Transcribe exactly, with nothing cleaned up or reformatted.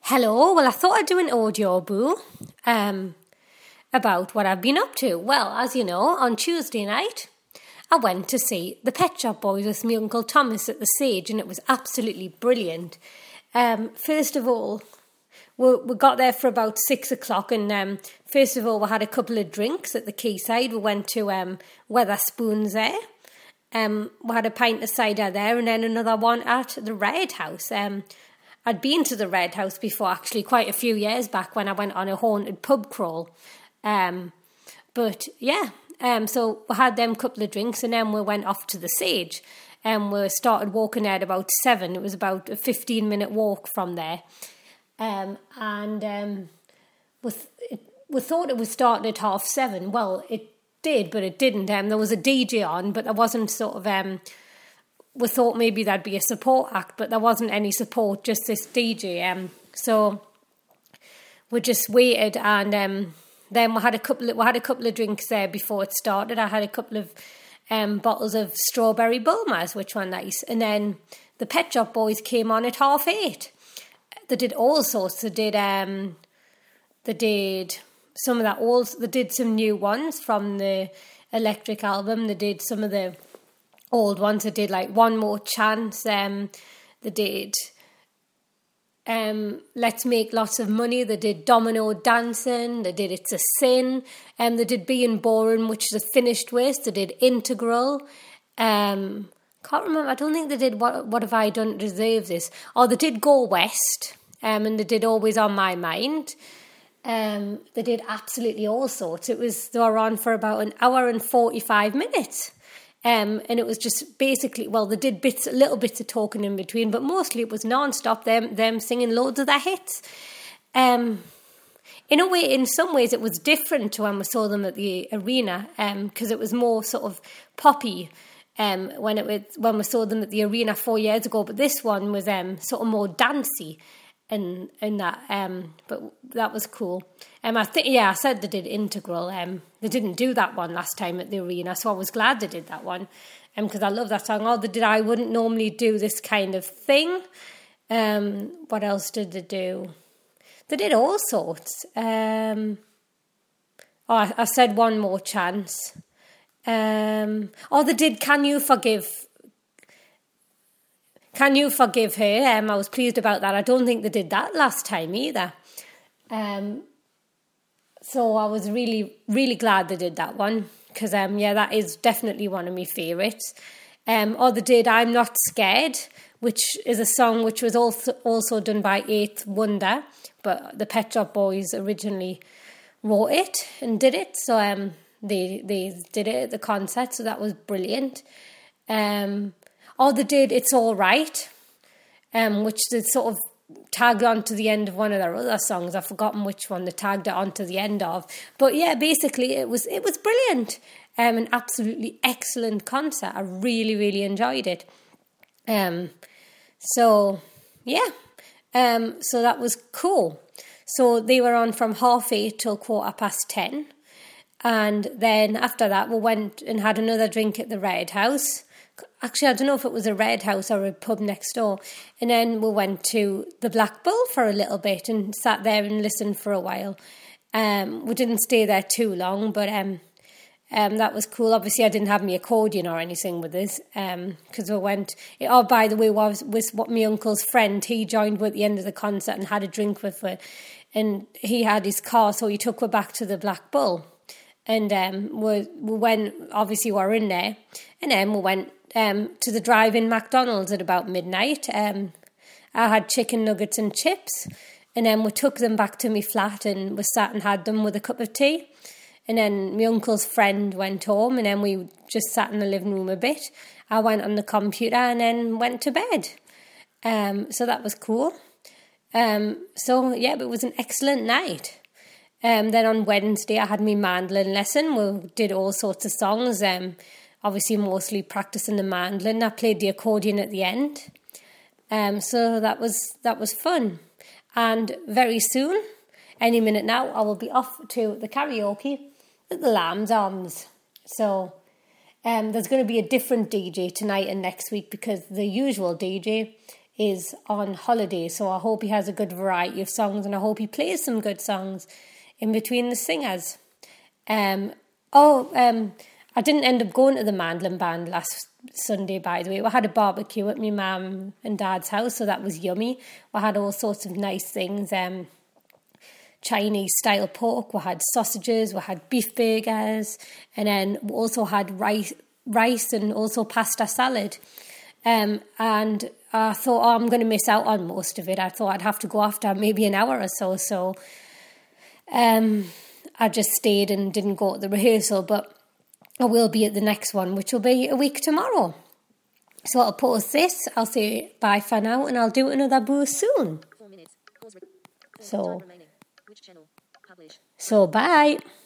Hello, well I thought I'd do an audio boo um, about what I've been up to. Well, as you know, on Tuesday night I went to see the Pet Shop Boys with my Uncle Thomas at the Sage, and it was absolutely brilliant. Um, first of all, we, we got there for about six o'clock, and um, first of all we had a couple of drinks at the quayside. We went to um, Wetherspoons there. Um, we had a pint of cider there, and then another one at the Red House. Um, I'd been to the Red House before, actually, quite a few years back when I went on a haunted pub crawl. Um, but yeah, um, so we had them couple of drinks, and then we went off to the Sage. And we started walking there at about seven. It was about a fifteen minute walk from there. Um, and um, we, th- we thought it was starting at half seven. Well, it did, but it didn't. Um, there was a D J on, but there wasn't sort of... Um, we thought maybe there'd be a support act, but there wasn't any support, just this D J. Um, so we just waited, and um, then we had a couple. Of, we had a couple of drinks there before it started. I had a couple of um, bottles of strawberry Bulmers, which were nice, and then the Pet Shop Boys came on at half eight. They did all sorts. They did. Um, they did some of that old. They did some new ones from the Electric album. They did some of the old ones. They did like One More Chance. Um, they did um, Let's Make Lots of Money. They did Domino Dancing. They did It's a Sin. And um, they did Being Boring, which is a finished with. They did Integral. Um, can't remember. I don't think they did What What Have I Done to Deserve This? Or they did Go West. Um, and they did Always on My Mind. Um, they did absolutely all sorts. It was they were on for about an hour and forty-five minutes. Um, and it was just basically, well, they did bits, little bits of talking in between, but mostly it was non-stop, them them singing loads of their hits. Um, in a way, in some ways, it was different to when we saw them at the arena, because um, it was more sort of poppy um, when it was when we saw them at the arena four years ago. But this one was um, sort of more dancey. And and that, um, but that was cool. Um, I think yeah, I said they did Integral. Um, they didn't do that one last time at the arena, so I was glad they did that one. Um, because I love that song. Oh, they did. I wouldn't normally do this kind of thing. Um, what else did they do? They did all sorts. Um, oh, I, I said One More Chance. Um, oh, they did Can You Forgive? Can You Forgive Her? Um, I was pleased about that. I don't think they did that last time either. Um, so I was really, really glad they did that one. Because, um, yeah, that is definitely one of my favourites. Um, or they did I'm Not Scared, which is a song which was also, also done by Eighth Wonder. But the Pet Shop Boys originally wrote it and did it. So um, they, they did it at the concert. So that was brilliant. Um... Or they did It's All Right, um, which they sort of tagged on to the end of one of their other songs. I've forgotten which one they tagged it on to the end of. But yeah, basically it was it was brilliant. Um, an absolutely excellent concert. I really, really enjoyed it. Um, so, yeah. Um, so that was cool. So they were on from half eight till quarter past ten. And then after that, we went and had another drink at the Red House. Actually, I don't know if it was a Red House or a pub next door. And then we went to the Black Bull for a little bit and sat there and listened for a while. Um, we didn't stay there too long, but um, um, that was cool. Obviously, I didn't have my accordion or anything with us because um, we went... Oh, by the way, was was what my uncle's friend. He joined at the end of the concert and had a drink with her. And he had his car, so he took her back to the Black Bull. And um, we, we went... Obviously, we were in there. And then we went... Um, to the drive-in McDonald's at about midnight. Um, I had chicken nuggets and chips, and then we took them back to my flat and we sat and had them with a cup of tea. And then my uncle's friend went home, and then we just sat in the living room a bit. I went on the computer and then went to bed. Um, so that was cool. Um, so yeah, it was an excellent night. Um, then on Wednesday I had my mandolin lesson. We did all sorts of songs. Um, Obviously, mostly practicing the mandolin. I played the accordion at the end, um, so that was that was fun. And very soon, any minute now, I will be off to the karaoke at the Lamb's Arms. So um, there's going to be a different D J tonight and next week because the usual D J is on holiday, so I hope he has a good variety of songs, and I hope he plays some good songs in between the singers. Um, oh, um, I didn't end up going to the mandolin band last Sunday, by the way. We had a barbecue at my mum and dad's house, so that was yummy. We had all sorts of nice things, um, Chinese-style pork, we had sausages, we had beef burgers, and then we also had rice, rice and also pasta salad. Um, and I thought, oh, I'm going to miss out on most of it. I thought I'd have to go after maybe an hour or so, so um, I just stayed and didn't go to the rehearsal, but I will be at the next one, which will be a week tomorrow. So I'll post this, I'll say bye for now, and I'll do another boo soon. So, so bye.